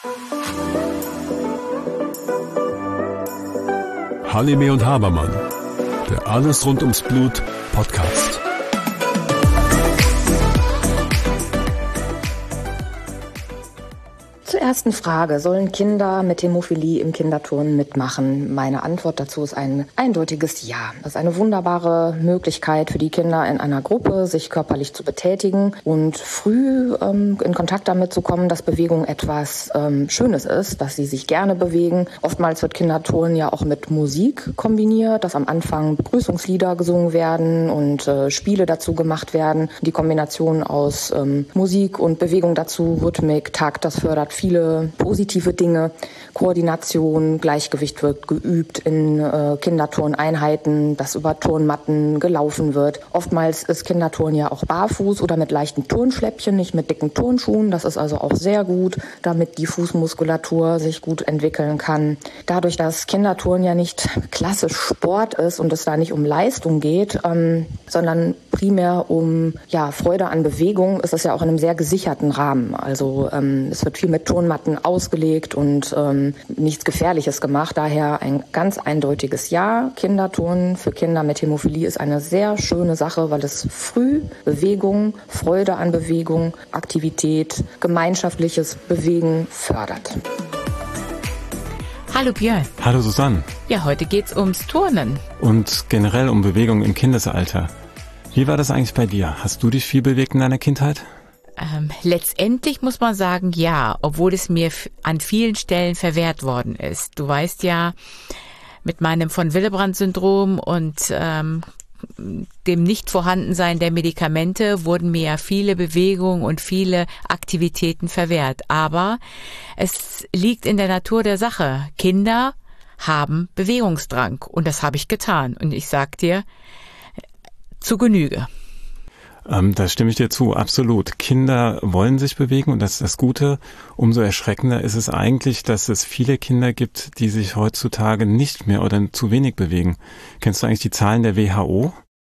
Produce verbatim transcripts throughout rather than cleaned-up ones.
Halime und Habermann, der Alles rund ums Blut Podcast. Zur ersten Frage, sollen Kinder mit Hämophilie im Kinderturnen mitmachen? Meine Antwort dazu ist ein eindeutiges Ja. Das ist eine wunderbare Möglichkeit für die Kinder in einer Gruppe, sich körperlich zu betätigen und früh ähm, in Kontakt damit zu kommen, dass Bewegung etwas ähm, Schönes ist, dass sie sich gerne bewegen. Oftmals wird Kinderturnen ja auch mit Musik kombiniert, dass am Anfang Begrüßungslieder gesungen werden und äh, Spiele dazu gemacht werden. Die Kombination aus ähm, Musik und Bewegung dazu, Rhythmik, Takt, das fördert viele positive Dinge. Koordination, Gleichgewicht wird geübt in äh, Kinderturneinheiten, dass über Turnmatten gelaufen wird. Oftmals ist Kinderturnen ja auch barfuß oder mit leichten Turnschläppchen, nicht mit dicken Turnschuhen. Das ist also auch sehr gut, damit die Fußmuskulatur sich gut entwickeln kann. Dadurch, dass Kinderturnen ja nicht klassisch Sport ist und es da nicht um Leistung geht, ähm, sondern primär um ja, Freude an Bewegung, ist es ja auch in einem sehr gesicherten Rahmen. Also ähm, es wird viel mit Turnmatten ausgelegt und ähm, nichts Gefährliches gemacht. Daher ein ganz eindeutiges Ja. Kinderturnen für Kinder mit Hämophilie ist eine sehr schöne Sache, weil es früh Bewegung, Freude an Bewegung, Aktivität, gemeinschaftliches Bewegen fördert. Hallo Björn. Hallo Susanne. Ja, heute geht's ums Turnen. Und generell um Bewegung im Kindesalter. Wie war das eigentlich bei dir? Hast du dich viel bewegt in deiner Kindheit? Ähm, letztendlich muss man sagen, ja, obwohl es mir f- an vielen Stellen verwehrt worden ist. Du weißt ja, mit meinem von Willebrand-Syndrom und ähm, dem Nichtvorhandensein der Medikamente wurden mir ja viele Bewegungen und viele Aktivitäten verwehrt. Aber es liegt in der Natur der Sache. Kinder haben Bewegungsdrang und das habe ich getan. Und ich sag dir, zu Genüge. Ähm, da stimme ich dir zu, absolut. Kinder wollen sich bewegen und das ist das Gute. Umso erschreckender ist es eigentlich, dass es viele Kinder gibt, die sich heutzutage nicht mehr oder zu wenig bewegen. Kennst du eigentlich die Zahlen der W H O?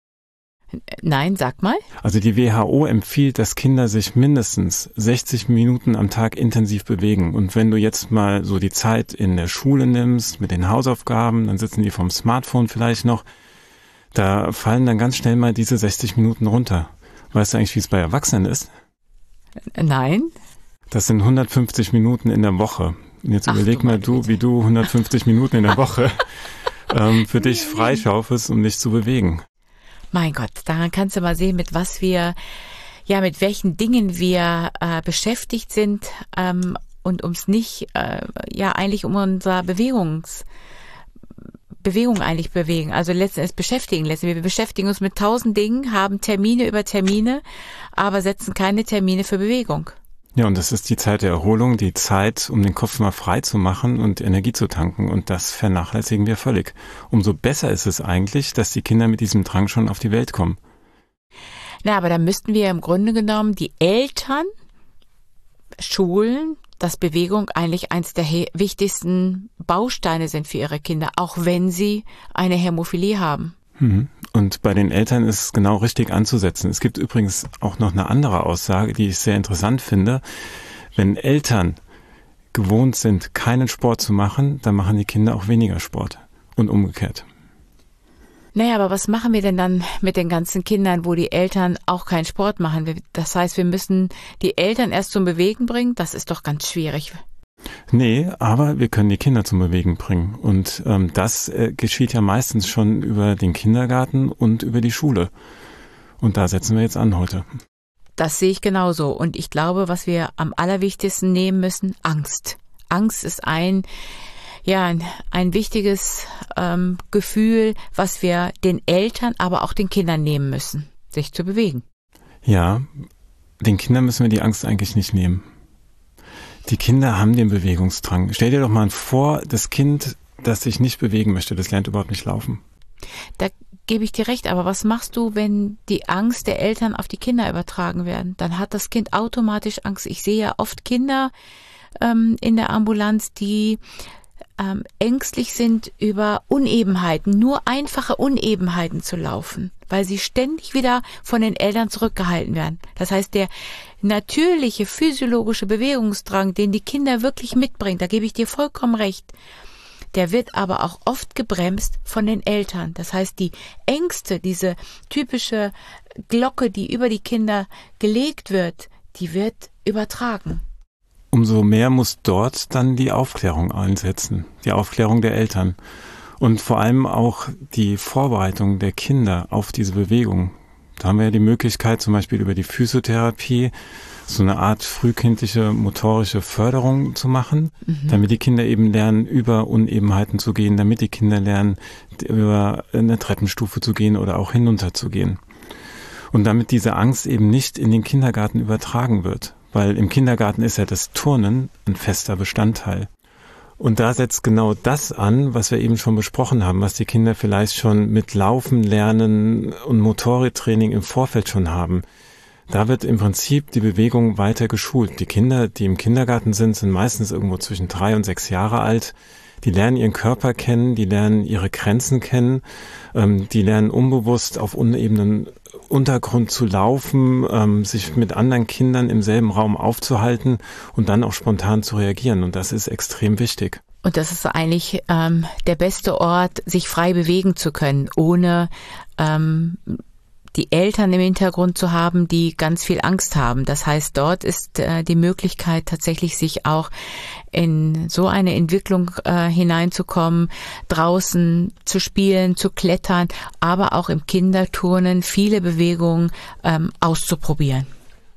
Nein, sag mal. Also die W H O empfiehlt, dass Kinder sich mindestens sechzig Minuten am Tag intensiv bewegen. Und wenn du jetzt mal so die Zeit in der Schule nimmst, mit den Hausaufgaben, dann sitzen die vom Smartphone vielleicht noch, da fallen dann ganz schnell mal diese sechzig Minuten runter. Weißt du eigentlich, wie es bei Erwachsenen ist? Nein. Das sind hundertfünfzig Minuten in der Woche. Und jetzt Ach, überleg mal du, wie du hundertfünfzig Minuten in der Woche ähm, für dich freischaufelst, um dich zu bewegen. Mein Gott, daran kannst du mal sehen, mit was wir, ja, mit welchen Dingen wir äh, beschäftigt sind ähm, und ums nicht, äh, ja, eigentlich um unser Bewegungs Bewegung eigentlich bewegen, also letztendlich beschäftigen letztendlich. Wir beschäftigen uns mit tausend Dingen, haben Termine über Termine, aber setzen keine Termine für Bewegung. Ja, und das ist die Zeit der Erholung, die Zeit, um den Kopf mal frei zu machen und Energie zu tanken. Und das vernachlässigen wir völlig. Umso besser ist es eigentlich, dass die Kinder mit diesem Drang schon auf die Welt kommen. Na, aber da müssten wir im Grunde genommen die Eltern schulen, dass Bewegung eigentlich eins der he- wichtigsten Bausteine sind für ihre Kinder, auch wenn sie eine Hämophilie haben. Und bei den Eltern ist es genau richtig anzusetzen. Es gibt übrigens auch noch eine andere Aussage, die ich sehr interessant finde. Wenn Eltern gewohnt sind, keinen Sport zu machen, dann machen die Kinder auch weniger Sport und umgekehrt. Naja, aber was machen wir denn dann mit den ganzen Kindern, wo die Eltern auch keinen Sport machen? Das heißt, wir müssen die Eltern erst zum Bewegen bringen? Das ist doch ganz schwierig. Nee, aber wir können die Kinder zum Bewegen bringen. Und ähm, das äh, geschieht ja meistens schon über den Kindergarten und über die Schule. Und da setzen wir jetzt an heute. Das sehe ich genauso. Und ich glaube, was wir am allerwichtigsten nehmen müssen, Angst. Angst ist ein... Ja, ein, ein wichtiges ähm, Gefühl, was wir den Eltern, aber auch den Kindern nehmen müssen, sich zu bewegen. Ja, den Kindern müssen wir die Angst eigentlich nicht nehmen. Die Kinder haben den Bewegungsdrang. Stell dir doch mal vor, das Kind, das sich nicht bewegen möchte, das lernt überhaupt nicht laufen. Da gebe ich dir recht, aber was machst du, wenn die Angst der Eltern auf die Kinder übertragen werden? Dann hat das Kind automatisch Angst. Ich sehe ja oft Kinder ähm, in der Ambulanz, die ähm, ängstlich sind, über Unebenheiten, nur einfache Unebenheiten zu laufen, weil sie ständig wieder von den Eltern zurückgehalten werden. Das heißt, der natürliche physiologische Bewegungsdrang, den die Kinder wirklich mitbringen, da gebe ich dir vollkommen recht, der wird aber auch oft gebremst von den Eltern. Das heißt, die Ängste, diese typische Glocke, die über die Kinder gelegt wird, die wird übertragen. Umso mehr muss dort dann die Aufklärung einsetzen, die Aufklärung der Eltern und vor allem auch die Vorbereitung der Kinder auf diese Bewegung. Da haben wir ja die Möglichkeit, zum Beispiel über die Physiotherapie so eine Art frühkindliche motorische Förderung zu machen, mhm. damit die Kinder eben lernen, über Unebenheiten zu gehen, damit die Kinder lernen, über eine Treppenstufe zu gehen oder auch hinunter zu gehen. Und damit diese Angst eben nicht in den Kindergarten übertragen wird. Weil im Kindergarten ist ja das Turnen ein fester Bestandteil. Und da setzt genau das an, was wir eben schon besprochen haben, was die Kinder vielleicht schon mit Laufen, Lernen und Motoriktraining im Vorfeld schon haben. Da wird im Prinzip die Bewegung weiter geschult. Die Kinder, die im Kindergarten sind, sind meistens irgendwo zwischen drei und sechs Jahre alt. Die lernen ihren Körper kennen, die lernen ihre Grenzen kennen, ähm, die lernen unbewusst auf unebenen Untergrund zu laufen, ähm, sich mit anderen Kindern im selben Raum aufzuhalten und dann auch spontan zu reagieren. Und das ist extrem wichtig. Und das ist eigentlich ähm, der beste Ort, sich frei bewegen zu können, ohne ähm, die Eltern im Hintergrund zu haben, die ganz viel Angst haben. Das heißt, dort ist äh, die Möglichkeit, tatsächlich sich auch in so eine Entwicklung äh, hineinzukommen, draußen zu spielen, zu klettern, aber auch im Kinderturnen viele Bewegungen ähm, auszuprobieren.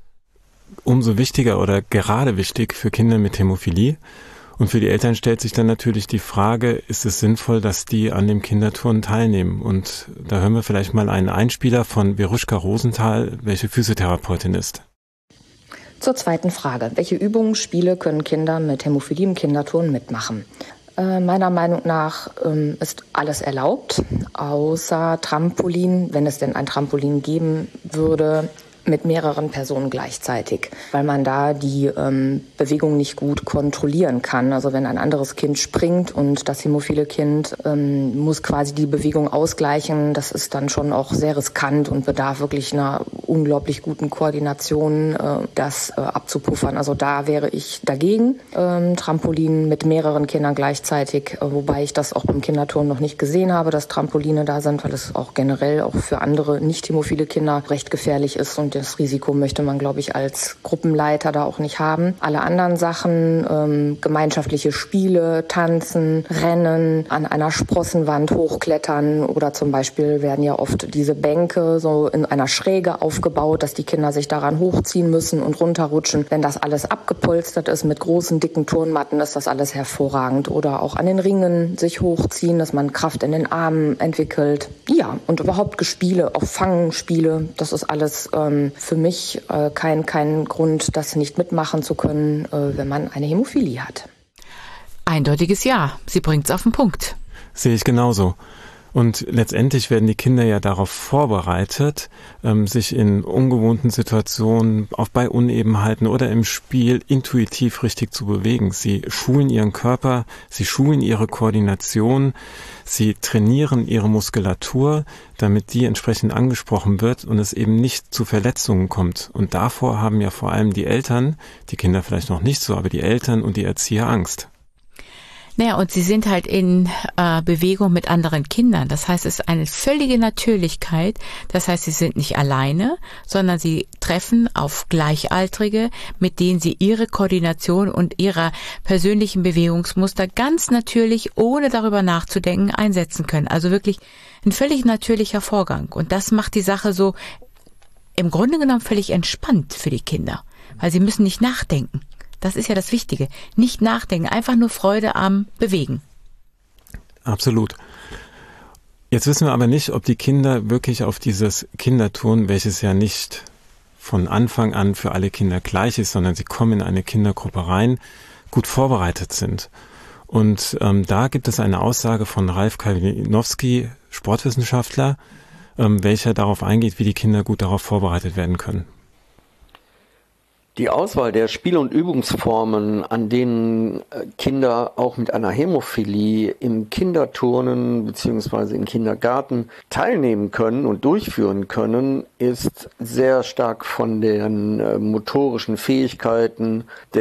Umso wichtiger oder gerade wichtig für Kinder mit Hämophilie. Und für die Eltern stellt sich dann natürlich die Frage, ist es sinnvoll, dass die an dem Kinderturnen teilnehmen? Und da hören wir vielleicht mal einen Einspieler von Veruschka Rosenthal, welche Physiotherapeutin ist. Zur zweiten Frage. Welche Übungen, Spiele können Kinder mit Hämophilie im Kinderturnen mitmachen? Äh, meiner Meinung nach ähm, ist alles erlaubt, außer Trampolin, wenn es denn ein Trampolin geben würde, mit mehreren Personen gleichzeitig, weil man da die ähm, Bewegung nicht gut kontrollieren kann. Also wenn ein anderes Kind springt und das hämophile Kind ähm, muss quasi die Bewegung ausgleichen, das ist dann schon auch sehr riskant und bedarf wirklich einer unglaublich guten Koordination, äh, das äh, abzupuffern. Also da wäre ich dagegen. Ähm, Trampolin mit mehreren Kindern gleichzeitig, äh, wobei ich das auch beim Kinderturnen noch nicht gesehen habe, dass Trampoline da sind, weil es auch generell auch für andere nicht hämophile Kinder recht gefährlich ist und das Risiko möchte man, glaube ich, als Gruppenleiter da auch nicht haben. Alle anderen Sachen, ähm, gemeinschaftliche Spiele, Tanzen, Rennen, an einer Sprossenwand hochklettern oder zum Beispiel werden ja oft diese Bänke so in einer Schräge aufgebaut, dass die Kinder sich daran hochziehen müssen und runterrutschen. Wenn das alles abgepolstert ist mit großen, dicken Turnmatten, ist das alles hervorragend. Oder auch an den Ringen sich hochziehen, dass man Kraft in den Armen entwickelt. Ja, und überhaupt Gespiele, auch Fangenspiele, das ist alles ähm, für mich äh, kein, kein Grund, das nicht mitmachen zu können, äh, wenn man eine Hämophilie hat. Eindeutiges Ja. Sie bringt's auf den Punkt. Sehe ich genauso. Und letztendlich werden die Kinder ja darauf vorbereitet, ähm, sich in ungewohnten Situationen, auch bei Unebenheiten oder im Spiel intuitiv richtig zu bewegen. Sie schulen ihren Körper, sie schulen ihre Koordination, sie trainieren ihre Muskulatur, damit die entsprechend angesprochen wird und es eben nicht zu Verletzungen kommt. Und davor haben ja vor allem die Eltern, die Kinder vielleicht noch nicht so, aber die Eltern und die Erzieher Angst. Naja, und sie sind halt in äh, Bewegung mit anderen Kindern. Das heißt, es ist eine völlige Natürlichkeit. Das heißt, sie sind nicht alleine, sondern sie treffen auf Gleichaltrige, mit denen sie ihre Koordination und ihre persönlichen Bewegungsmuster ganz natürlich, ohne darüber nachzudenken, einsetzen können. Also wirklich ein völlig natürlicher Vorgang. Und das macht die Sache so im Grunde genommen völlig entspannt für die Kinder, weil sie müssen nicht nachdenken. Das ist ja das Wichtige. Nicht nachdenken, einfach nur Freude am Bewegen. Absolut. Jetzt wissen wir aber nicht, ob die Kinder wirklich auf dieses Kinderturnen, welches ja nicht von Anfang an für alle Kinder gleich ist, sondern sie kommen in eine Kindergruppe rein, gut vorbereitet sind. Und ähm, da gibt es eine Aussage von Ralf Kalinowski, Sportwissenschaftler, ähm, welcher darauf eingeht, wie die Kinder gut darauf vorbereitet werden können. Die Auswahl der Spiel- und Übungsformen, an denen Kinder auch mit einer Hämophilie im Kinderturnen bzw. im Kindergarten teilnehmen können und durchführen können, ist sehr stark von den motorischen Fähigkeiten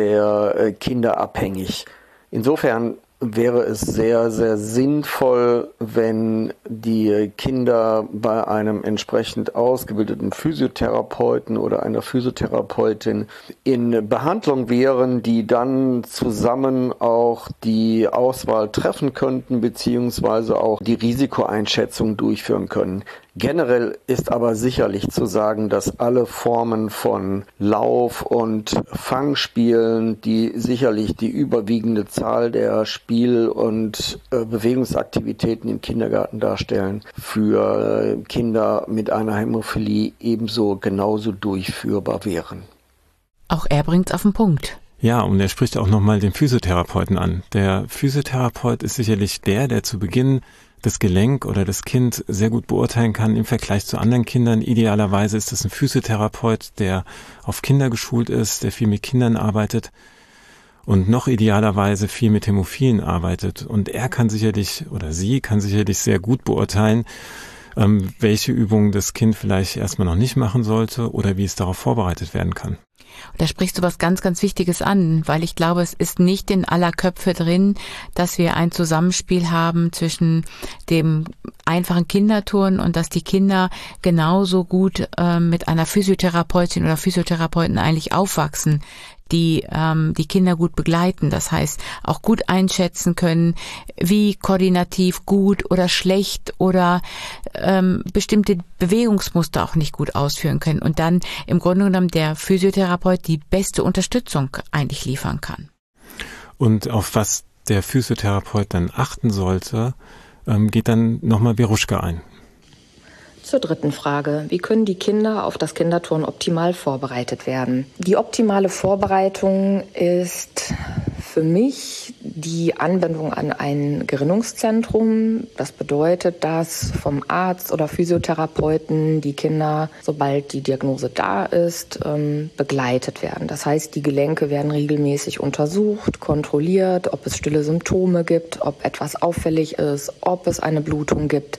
der Kinder abhängig. Insofern wäre es sehr, sehr sinnvoll, wenn die Kinder bei einem entsprechend ausgebildeten Physiotherapeuten oder einer Physiotherapeutin in Behandlung wären, die dann zusammen auch die Auswahl treffen könnten, beziehungsweise auch die Risikoeinschätzung durchführen können. Generell ist aber sicherlich zu sagen, dass alle Formen von Lauf- und Fangspielen, die sicherlich die überwiegende Zahl der Spiel- und äh, Bewegungsaktivitäten im Kindergarten darstellen, für äh, Kinder mit einer Hämophilie ebenso genauso durchführbar wären. Auch er bringt's auf den Punkt. Ja, und er spricht auch nochmal den Physiotherapeuten an. Der Physiotherapeut ist sicherlich der, der zu Beginn das Gelenk oder das Kind sehr gut beurteilen kann im Vergleich zu anderen Kindern. Idealerweise ist es ein Physiotherapeut, der auf Kinder geschult ist, der viel mit Kindern arbeitet und noch idealerweise viel mit Hämophilen arbeitet. Und er kann sicherlich oder sie kann sicherlich sehr gut beurteilen, ähm, welche Übungen das Kind vielleicht erstmal noch nicht machen sollte oder wie es darauf vorbereitet werden kann. Und da sprichst du was ganz, ganz Wichtiges an, weil ich glaube, es ist nicht in aller Köpfe drin, dass wir ein Zusammenspiel haben zwischen dem einfachen Kinderturnen und dass die Kinder genauso gut äh, mit einer Physiotherapeutin oder Physiotherapeuten eigentlich aufwachsen, die ähm, die Kinder gut begleiten, das heißt auch gut einschätzen können, wie koordinativ gut oder schlecht oder ähm, bestimmte Bewegungsmuster auch nicht gut ausführen können und dann im Grunde genommen der Physiotherapeut die beste Unterstützung eigentlich liefern kann. Und auf was der Physiotherapeut dann achten sollte, ähm, geht dann nochmal Veruschka ein. Zur dritten Frage. Wie können die Kinder auf das Kinderturnen optimal vorbereitet werden? Die optimale Vorbereitung ist für mich die Anwendung an ein Gerinnungszentrum. Das bedeutet, dass vom Arzt oder Physiotherapeuten die Kinder, sobald die Diagnose da ist, begleitet werden. Das heißt, die Gelenke werden regelmäßig untersucht, kontrolliert, ob es stille Symptome gibt, ob etwas auffällig ist, ob es eine Blutung gibt,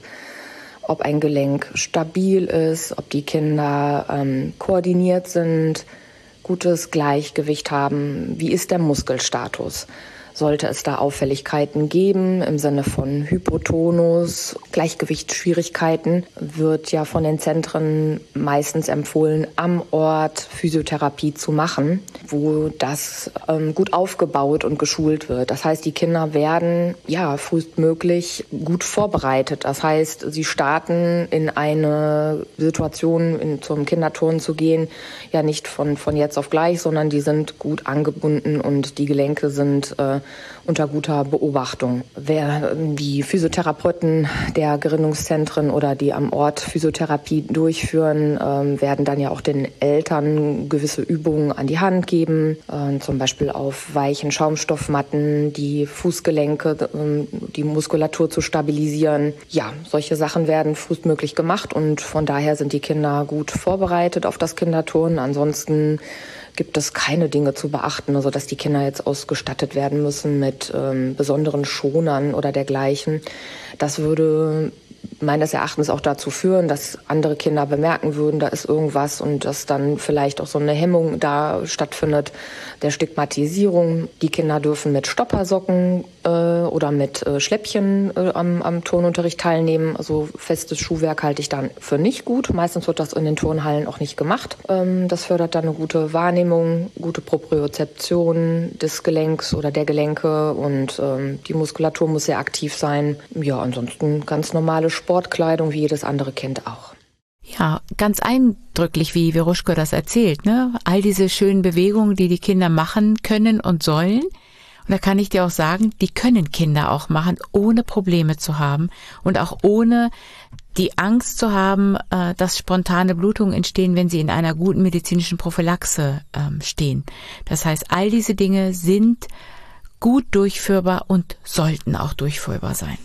ob ein Gelenk stabil ist, ob die Kinder ähm, koordiniert sind, gutes Gleichgewicht haben. Wie ist der Muskelstatus? Sollte es da Auffälligkeiten geben im Sinne von Hypotonus, Gleichgewichtsschwierigkeiten, wird ja von den Zentren meistens empfohlen, am Ort Physiotherapie zu machen, wo das ähm, gut aufgebaut und geschult wird. Das heißt, die Kinder werden ja frühestmöglich gut vorbereitet. Das heißt, sie starten in eine Situation, in, zum Kinderturnen zu gehen, ja nicht von, von jetzt auf gleich, sondern die sind gut angebunden und die Gelenke sind äh, unter guter Beobachtung. Wer die Physiotherapeuten der Gerinnungszentren oder die am Ort Physiotherapie durchführen, ähm, werden dann ja auch den Eltern gewisse Übungen an die Hand geben, äh, zum Beispiel auf weichen Schaumstoffmatten, die Fußgelenke, äh, die Muskulatur zu stabilisieren. Ja, solche Sachen werden frühestmöglich gemacht und von daher sind die Kinder gut vorbereitet auf das Kinderturnen. Ansonsten gibt es keine Dinge zu beachten, also dass die Kinder jetzt ausgestattet werden müssen mit ähm, besonderen Schonern oder dergleichen. Das würde meines Erachtens auch dazu führen, dass andere Kinder bemerken würden, da ist irgendwas und dass dann vielleicht auch so eine Hemmung da stattfindet der Stigmatisierung. Die Kinder dürfen mit Stoppersocken äh, oder mit äh, Schläppchen äh, am, am Turnunterricht teilnehmen. Also festes Schuhwerk halte ich dann für nicht gut. Meistens wird das in den Turnhallen auch nicht gemacht. Ähm, das fördert dann eine gute Wahrnehmung, gute Propriozeption des Gelenks oder der Gelenke und ähm, die Muskulatur muss sehr aktiv sein. Ja, ansonsten ganz normale Sportkleidung wie jedes andere Kind auch. Ja, ganz eindrücklich, wie Veruschka das erzählt, ne? All diese schönen Bewegungen, die die Kinder machen können und sollen. Und da kann ich dir auch sagen, die können Kinder auch machen, ohne Probleme zu haben und auch ohne die Angst zu haben, dass spontane Blutungen entstehen, wenn sie in einer guten medizinischen Prophylaxe stehen. Das heißt, all diese Dinge sind gut durchführbar und sollten auch durchführbar sein.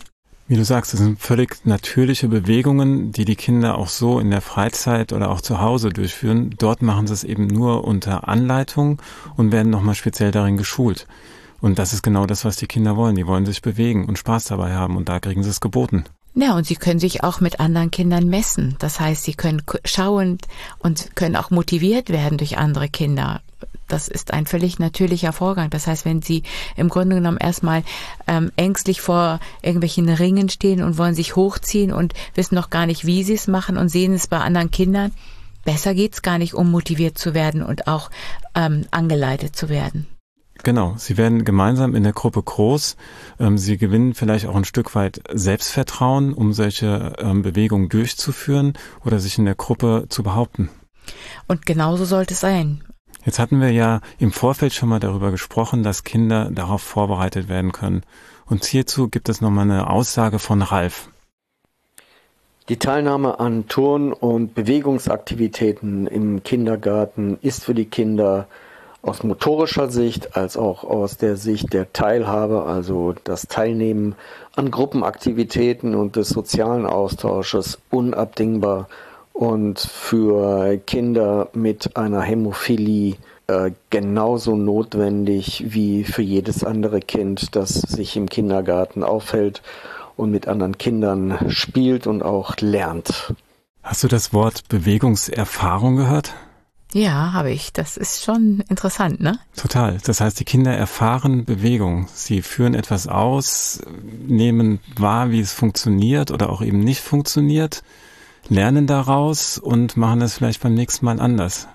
Wie du sagst, das sind völlig natürliche Bewegungen, die die Kinder auch so in der Freizeit oder auch zu Hause durchführen. Dort machen sie es eben nur unter Anleitung und werden nochmal speziell darin geschult. Und das ist genau das, was die Kinder wollen. Die wollen sich bewegen und Spaß dabei haben und da kriegen sie es geboten. Ja, und sie können sich auch mit anderen Kindern messen. Das heißt, sie können schauen und können auch motiviert werden durch andere Kinder. Das ist ein völlig natürlicher Vorgang. Das heißt, wenn sie im Grunde genommen erstmal ähm, ängstlich vor irgendwelchen Ringen stehen und wollen sich hochziehen und wissen noch gar nicht, wie sie es machen und sehen es bei anderen Kindern, besser geht's gar nicht, um motiviert zu werden und auch ähm, angeleitet zu werden. Genau, sie werden gemeinsam in der Gruppe groß. Ähm, sie gewinnen vielleicht auch ein Stück weit Selbstvertrauen, um solche ähm, Bewegungen durchzuführen oder sich in der Gruppe zu behaupten. Und genauso sollte es sein. Jetzt hatten wir ja im Vorfeld schon mal darüber gesprochen, dass Kinder darauf vorbereitet werden können. Und hierzu gibt es nochmal eine Aussage von Ralf. Die Teilnahme an Turn- und Bewegungsaktivitäten im Kindergarten ist für die Kinder aus motorischer Sicht als auch aus der Sicht der Teilhabe, also das Teilnehmen an Gruppenaktivitäten und des sozialen Austausches unabdingbar und für Kinder mit einer Hämophilie äh, genauso notwendig wie für jedes andere Kind, das sich im Kindergarten aufhält und mit anderen Kindern spielt und auch lernt. Hast du das Wort Bewegungserfahrung gehört? Ja, habe ich. Das ist schon interessant, ne? Total. Das heißt, die Kinder erfahren Bewegung. Sie führen etwas aus, nehmen wahr, wie es funktioniert oder auch eben nicht funktioniert, lernen daraus und machen es vielleicht beim nächsten Mal anders.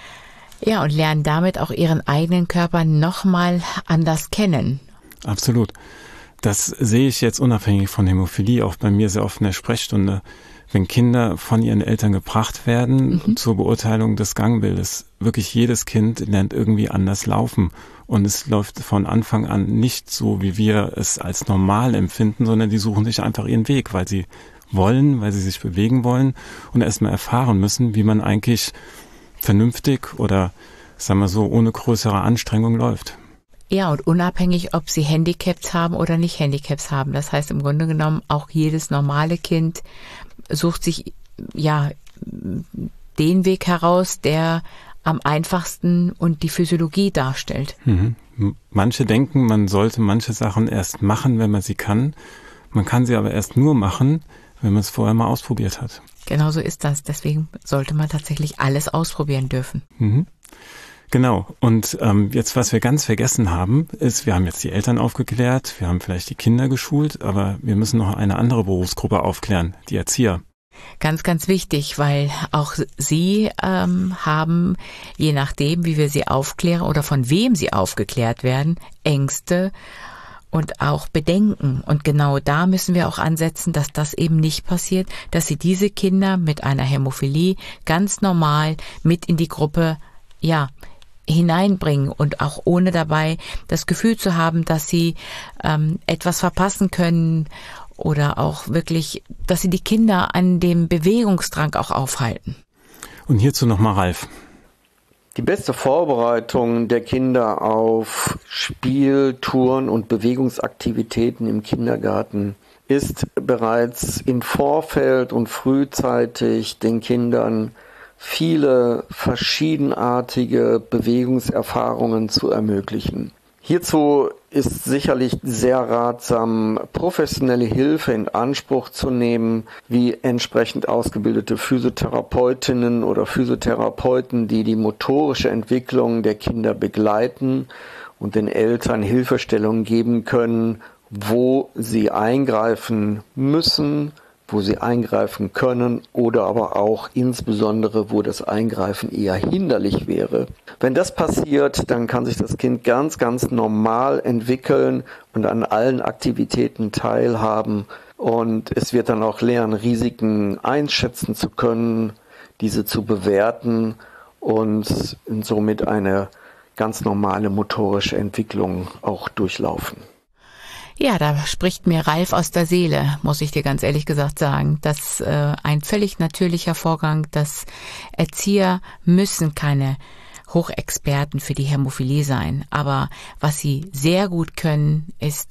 Ja, und lernen damit auch ihren eigenen Körper nochmal anders kennen. Absolut. Das sehe ich jetzt unabhängig von Hämophilie auch bei mir sehr oft in der Sprechstunde. Wenn Kinder von ihren Eltern gebracht werden mhm. zur Beurteilung des Gangbildes, wirklich jedes Kind lernt irgendwie anders laufen. Und es läuft von Anfang an nicht so, wie wir es als normal empfinden, sondern die suchen sich einfach ihren Weg, weil sie wollen, weil sie sich bewegen wollen und erstmal erfahren müssen, wie man eigentlich vernünftig oder, sagen wir so, ohne größere Anstrengung läuft. Ja, und unabhängig, ob sie Handicaps haben oder nicht Handicaps haben. Das heißt im Grunde genommen, auch jedes normale Kind sucht sich ja den Weg heraus, der am einfachsten und die Physiologie darstellt. Mhm. Manche denken, man sollte manche Sachen erst machen, wenn man sie kann. Man kann sie aber erst nur machen, wenn man es vorher mal ausprobiert hat. Genau so ist das. Deswegen sollte man tatsächlich alles ausprobieren dürfen. Mhm. Genau. Und ähm, jetzt, was wir ganz vergessen haben, ist, wir haben jetzt die Eltern aufgeklärt, wir haben vielleicht die Kinder geschult, aber wir müssen noch eine andere Berufsgruppe aufklären, die Erzieher. Ganz, ganz wichtig, weil auch sie ähm, haben, je nachdem, wie wir sie aufklären oder von wem sie aufgeklärt werden, Ängste und auch Bedenken. Und genau da müssen wir auch ansetzen, dass das eben nicht passiert, dass sie diese Kinder mit einer Hämophilie ganz normal mit in die Gruppe, ja, hineinbringen und auch ohne dabei das Gefühl zu haben, dass sie ähm, etwas verpassen können oder auch wirklich, dass sie die Kinder an dem Bewegungsdrang auch aufhalten. Und hierzu nochmal Ralf. Die beste Vorbereitung der Kinder auf Spiel, Touren und Bewegungsaktivitäten im Kindergarten ist bereits im Vorfeld und frühzeitig den Kindern viele verschiedenartige Bewegungserfahrungen zu ermöglichen. Hierzu ist sicherlich sehr ratsam, professionelle Hilfe in Anspruch zu nehmen, wie entsprechend ausgebildete Physiotherapeutinnen oder Physiotherapeuten, die die motorische Entwicklung der Kinder begleiten und den Eltern Hilfestellung geben können, wo sie eingreifen müssen, wo sie eingreifen können oder aber auch insbesondere, wo das Eingreifen eher hinderlich wäre. Wenn das passiert, dann kann sich das Kind ganz, ganz normal entwickeln und an allen Aktivitäten teilhaben und es wird dann auch lernen, Risiken einschätzen zu können, diese zu bewerten und somit eine ganz normale motorische Entwicklung auch durchlaufen. Ja, da spricht mir Ralf aus der Seele, muss ich dir ganz ehrlich gesagt sagen. Das ist äh, ein völlig natürlicher Vorgang, dass Erzieher müssen keine Hochexperten für die Hämophilie sein. Aber was sie sehr gut können, ist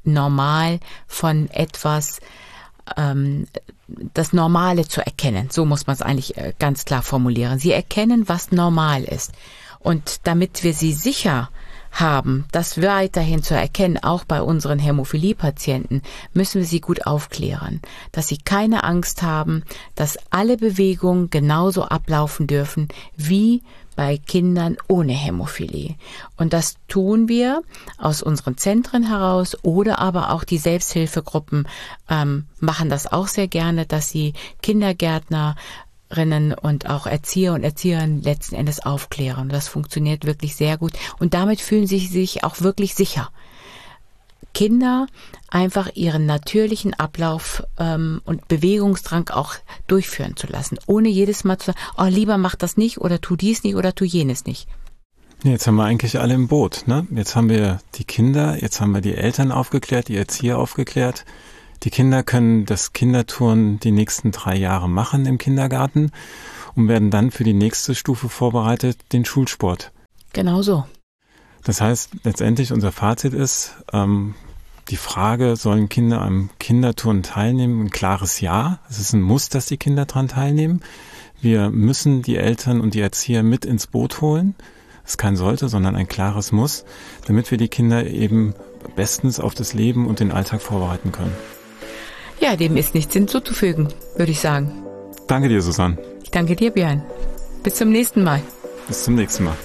normal von etwas, ähm, das Normale zu erkennen. So muss man es eigentlich äh, ganz klar formulieren. Sie erkennen, was normal ist. Und damit wir sie sicher haben, das weiterhin zu erkennen, auch bei unseren Hämophilie-Patienten, müssen wir sie gut aufklären, dass sie keine Angst haben, dass alle Bewegungen genauso ablaufen dürfen wie bei Kindern ohne Hämophilie. Und das tun wir aus unseren Zentren heraus oder aber auch die Selbsthilfegruppen ähm, machen das auch sehr gerne, dass sie Kindergärtner und auch Erzieher und Erzieherinnen letzten Endes aufklären. Das funktioniert wirklich sehr gut. Und damit fühlen sie sich auch wirklich sicher. Kinder einfach ihren natürlichen Ablauf ähm, und Bewegungsdrang auch durchführen zu lassen, ohne jedes Mal zu sagen, oh, lieber mach das nicht oder tu dies nicht oder tu jenes nicht. Jetzt haben wir eigentlich alle im Boot, ne? Jetzt haben wir die Kinder, jetzt haben wir die Eltern aufgeklärt, die Erzieher aufgeklärt. Die Kinder können das Kinderturnen die nächsten drei Jahre machen im Kindergarten und werden dann für die nächste Stufe vorbereitet, den Schulsport. Genau so. Das heißt, letztendlich unser Fazit ist, ähm, die Frage, sollen Kinder am Kinderturnen teilnehmen? Ein klares Ja. Es ist ein Muss, dass die Kinder daran teilnehmen. Wir müssen die Eltern und die Erzieher mit ins Boot holen. Es ist kein Sollte, sondern ein klares Muss, damit wir die Kinder eben bestens auf das Leben und den Alltag vorbereiten können. Ja, dem ist nichts hinzuzufügen, würde ich sagen. Danke dir, Susanne. Ich danke dir, Björn. Bis zum nächsten Mal. Bis zum nächsten Mal.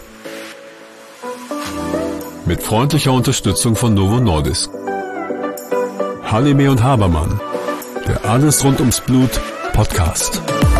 Mit freundlicher Unterstützung von Novo Nordisk. Halime und Habermann. Der Alles rund ums Blut Podcast.